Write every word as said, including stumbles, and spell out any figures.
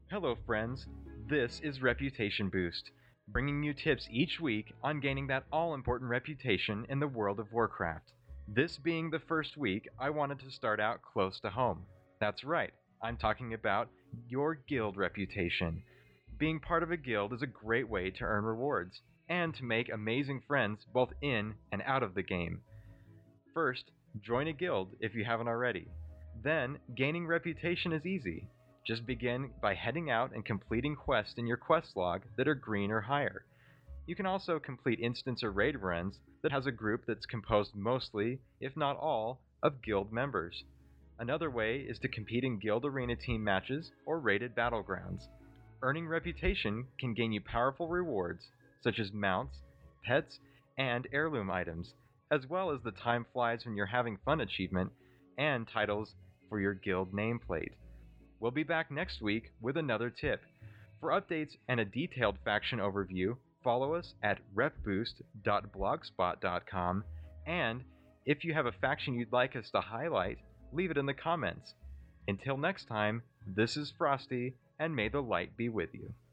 Hello, friends. This is Reputation Boost, bringing you tips each week on gaining that all important reputation in the world of Warcraft. This being the first week, I wanted to start out close to home. That's right, I'm talking about your guild reputation. Being part of a guild is a great way to earn rewards and to make amazing friends both in and out of the game. First, join a guild if you haven't already. Then, gaining reputation is easy. Just begin by heading out and completing quests in your quest log that are green or higher. You can also complete instance or raid runs that has a group that's composed mostly, if not all, of guild members. Another way is to compete in guild arena team matches or rated battlegrounds. Earning reputation can gain you powerful rewards such as mounts, pets, and heirloom items, as well as the time flies when you're having fun achievement and titles for your guild nameplate. We'll be back next week with another tip. For updates and a detailed faction overview, follow us at rep boost dot blogspot dot com, and if you have a faction you'd like us to highlight, leave it in the comments. Until next time, this is Frosty, and may the light be with you.